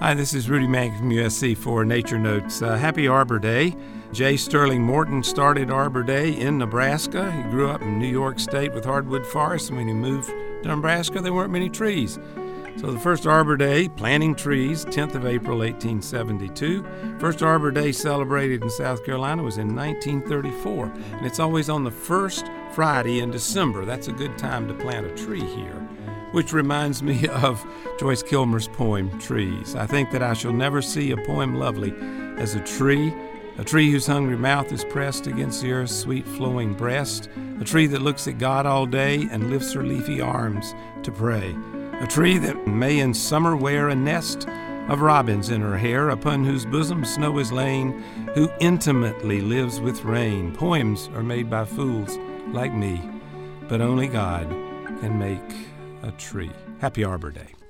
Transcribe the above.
Hi, this is Rudy Mank from USC for Nature Notes. Happy Arbor Day. J. Sterling Morton started Arbor Day in Nebraska. He grew up in New York State with hardwood forests, and when he moved to Nebraska, there weren't many trees. So the first Arbor Day, planting trees, 10th of April, 1872. First Arbor Day celebrated in South Carolina was in 1934, and it's always on the first Friday in December. That's a good time to plant a tree here. Which reminds me of Joyce Kilmer's poem, Trees. I think that I shall never see a poem lovely as a tree whose hungry mouth is pressed against the earth's sweet flowing breast, a tree that looks at God all day and lifts her leafy arms to pray, a tree that may in summer wear a nest of robins in her hair, upon whose bosom snow is lain, who intimately lives with rain. Poems are made by fools like me, but only God can make a tree. Happy Arbor Day.